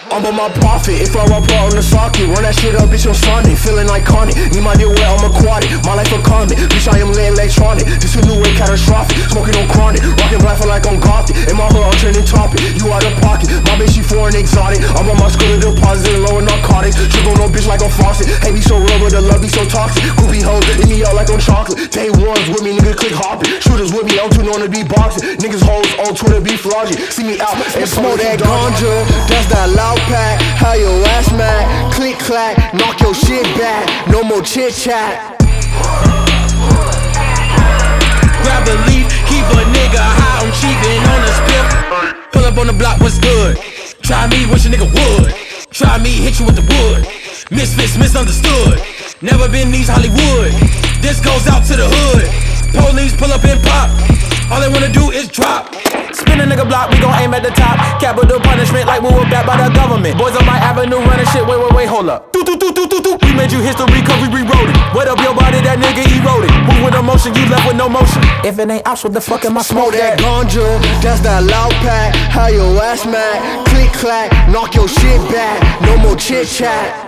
I'm on my profit, if I walk out on the socket, run that shit up, bitch, on Sunday. Feeling iconic, need my deal where I'm aquatic. My life a convict, bitch, I am lit electronic. This a new way catastrophic, smoking on chronic. Rockin' black for like I'm gothic. In my hood, I'm trending topic, you out of pocket. My bitch, she foreign exotic. I'm on my school of deposit, lower narcotics. Trip on no bitch like I'm faucet. Hate me so real, but the love be so toxic. Groupie hoes, eat me out like I'm chocolate. Day ones with me, nigga, click hopping. Shooters with me, I'm too known to be boxing. Niggas hoes on Twitter be flogging. See me out and smoke that ganja. That's that loud pack. How your ass mad? Click clack, knock your shit back. No more chit chat. Grab a leaf, keep a nigga high. I'm cheating on the spit. Pull up on the block, what's good? Try me, wish a nigga would. Try me, hit you with the wood. Misfits, misunderstood. Never been these Hollywood. This goes out to the hood. Police pull up and pop. All they wanna do is drop. Spin a nigga block, we gon' aim at the top. Capital punishment like we were backed by the government. Boys on my avenue running shit, wait, hold up. We made you history, cause we rewrote it. Wet up your body, that nigga eroded. Move with emotion, you left with no motion. If it ain't ops, what the fuck am I smoke that ganja, that's that loud pack. How your ass mad? Click clack, knock your shit back. No more chit chat.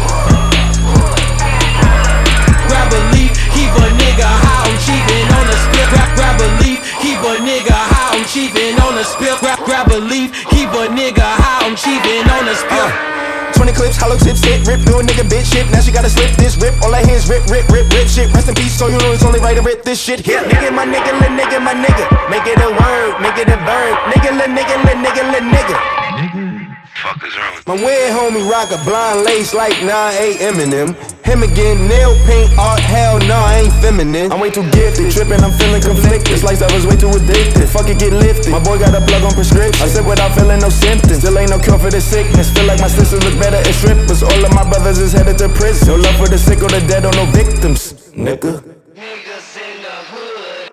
Grab a leaf, keep a nigga high. I'm cheating on the spit. Grab a leaf, keep a nigga high. I'm cheating on the spit. Grab a leaf, keep a nigga high. I'm cheating on the spit. 20 clips, hollow tips, hit, rip, do a nigga bitch shit. Now she gotta slip this, rip, all her hands, rip shit. Rest in peace, so you know it's only right to rip this shit. Yeah, nigga, my nigga, lil nigga, my nigga. Make it a word, make it a verb. Nigga, lil nigga, lil nigga, lil nigga. Fuck is wrong with my weird homie rock a blind lace like 9-8 Eminem. Him again, nail paint art, hell nah, I ain't feminine. I'm way too gifted, trippin', I'm feeling conflicted. This lifestyle was way too addicted, fuck it, get lifted. My boy got a plug on prescription, I sip without feeling no symptoms. Still ain't no cure for the sickness, feel like my sisters look better as strippers. All of my brothers is headed to prison. No love for the sick or the dead or no victims, nigga.